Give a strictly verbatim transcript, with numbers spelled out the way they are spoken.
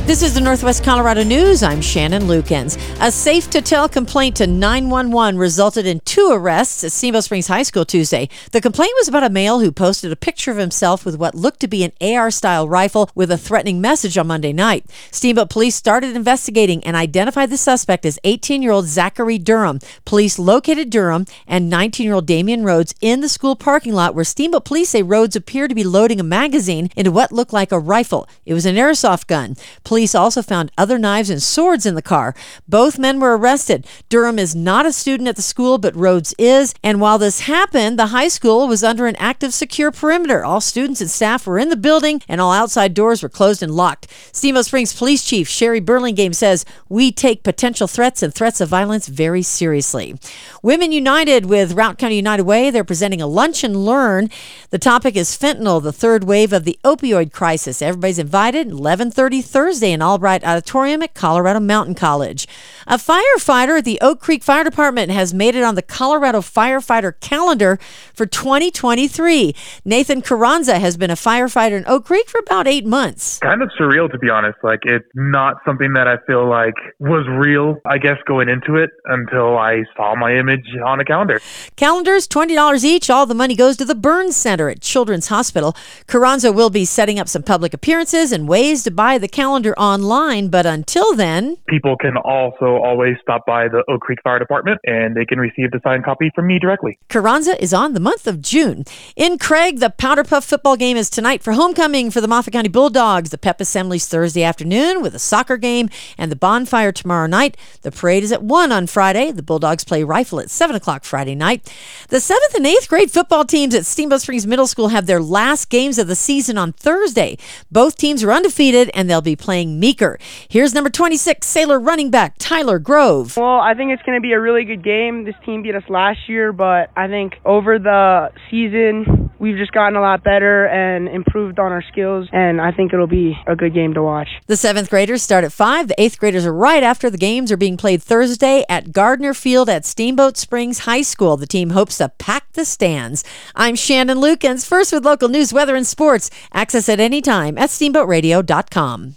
This is the Northwest Colorado News. I'm Shannon Lukens. A safe-to-tell complaint to nine one one resulted in two arrests at Steamboat Springs High School Tuesday. The complaint was about a male who posted a picture of himself with what looked to be an A R-style rifle with a threatening message on Monday night. Steamboat police started investigating and identified the suspect as eighteen-year-old Zachary Durham. Police located Durham and nineteen-year-old Damian Rhodes in the school parking lot where Steamboat police say Rhodes appeared to be loading a magazine into what looked like a rifle. It was an airsoft gun. Police also found other knives and swords in the car. Both men were arrested. Durham is not a student at the school, but Rhodes is. And while this happened, the high school was under an active secure perimeter. All students and staff were in the building, and all outside doors were closed and locked. Steamboat Springs Police Chief Sherry Burlingame says, "We take potential threats and threats of violence very seriously." Women United with Routt County United Way, they're presenting a lunch and learn. The topic is fentanyl, the third wave of the opioid crisis. Everybody's invited, eleven thirty Thursday in Albright Auditorium at Colorado Mountain College. A firefighter at the Oak Creek Fire Department has made it on the Colorado firefighter calendar for twenty twenty-three. Nathan Carranza has been a firefighter in Oak Creek for about eight months. Kind of surreal, to be honest. Like, it's not something that I feel like was real, I guess, going into it until I saw my image on a calendar. Calendars, twenty dollars each. All the money goes to the Burns Center at Children's Hospital. Carranza will be setting up some public appearances and ways to buy the calendar online, but until then, people can also always stop by the Oak Creek Fire Department and they can receive the signed copy from me directly. Carranza is on the month of June. In Craig, the Powder Puff football game is tonight for homecoming for the Moffat County Bulldogs. The pep assembly's Thursday afternoon with a soccer game and the bonfire tomorrow night. The parade is at one on Friday. The Bulldogs play rifle at seven o'clock Friday night. The seventh and eighth grade football teams at Steamboat Springs Middle School have their last games of the season on Thursday. Both teams are undefeated and they'll be playing Meeker. Here's number twenty-six, Sailor running back Tyler Grove. Well, I think it's going to be a really good game. This team beat us last year, but I think over the season, we've just gotten a lot better and improved on our skills, and I think it'll be a good game to watch. The seventh graders start at five. The eighth graders are right after. The games are being played Thursday at Gardner Field at Steamboat Springs High School. The team hopes to pack the stands. I'm Shannon Lukens, first with local news, weather, and sports. Access at any time at steamboat radio dot com.